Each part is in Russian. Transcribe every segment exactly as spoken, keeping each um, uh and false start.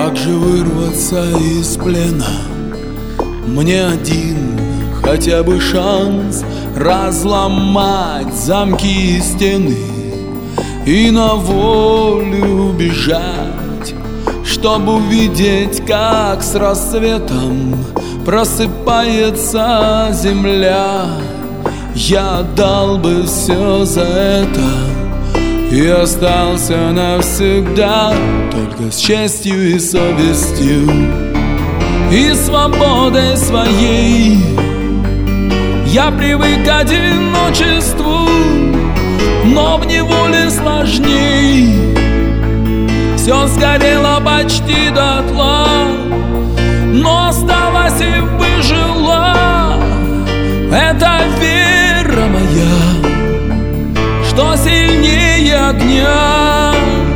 Как же вырваться из плена? Мне один хотя бы шанс разломать замки и стены и на волю бежать, чтобы увидеть, как с рассветом просыпается земля. Я отдал бы все за это и остался навсегда только с честью и совестью и свободой своей. Я привык к одиночеству, но в неволе сложней. Все сгорело почти дотла, но осталась и выжила эта вера моя, что сильнее огня.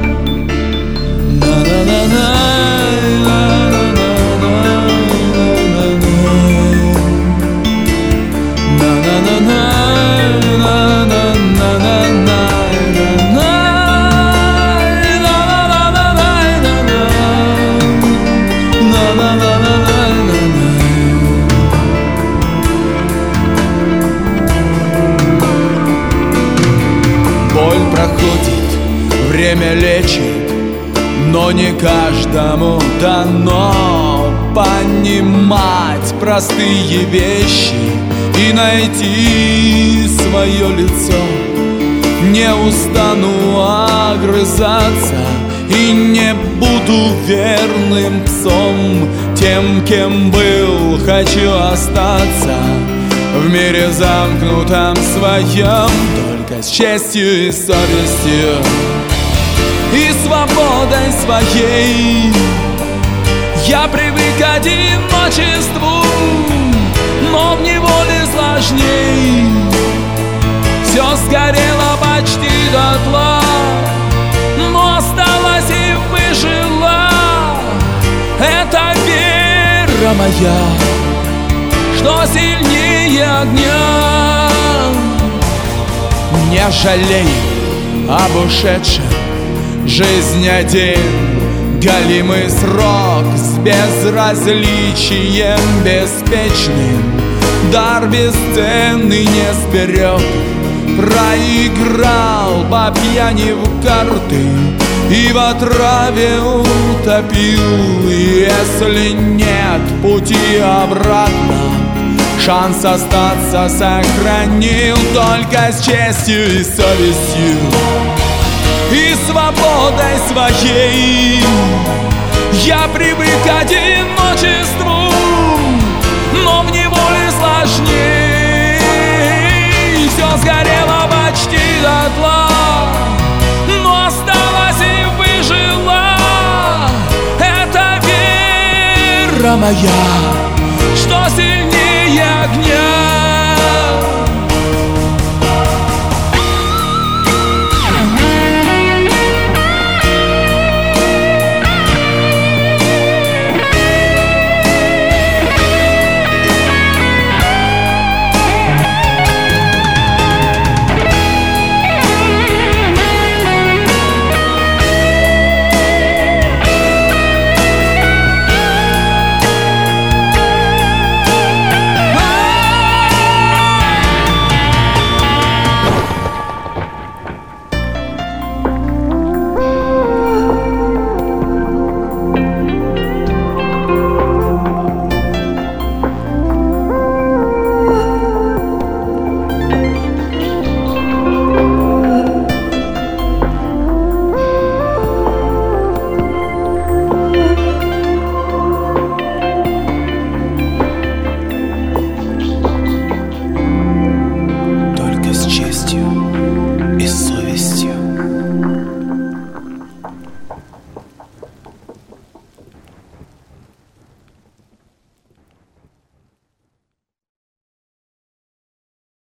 Боль проходит, время лечит, но не каждому дано понимать простые вещи и найти свое лицо. Не устану огрызаться и не буду верным псом. Тем, кем был, хочу остаться в мире замкнутом своем, только с честью и совестью и свободой своей. Я привык к одиночеству, но в неволе сложней. Все сгорело почти дотла, но осталась и выжила эта вера моя, что сильнее огня. Не жалей об ушедшем, жизнь один галимый срок с безразличием беспечным. Дар бесценный не сберег, проиграл по пьяни в карты и в отраве утопил. Если нет пути обратно, шанс остаться сохранил только с честью и совестью и свободой своей. Я привык к одиночеству, но в неволе сложней. Все сгорело почти дотла, но осталась и выжила эта вера моя, что сильнее огня.